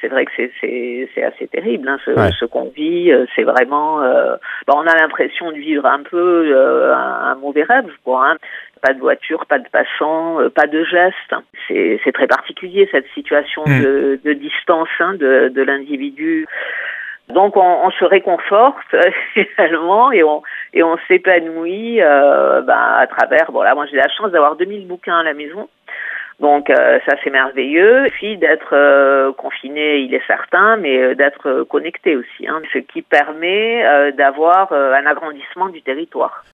c'est vrai que c'est assez terrible, hein, Ouais. ce qu'on vit. C'est vraiment, on a l'impression de vivre un peu un mauvais rêve, quoi. Hein. Pas de voiture, pas de passants, pas de gestes. C'est très particulier cette situation Mm. de distance, hein, de l'individu. Donc on se réconforte finalement et on s'épanouit à travers. Bon là, moi j'ai la chance d'avoir 2000 bouquins à la maison. Donc ça c'est merveilleux. Et puis d'être confiné, il est certain, mais d'être connecté aussi, hein, ce qui permet d'avoir un agrandissement du territoire.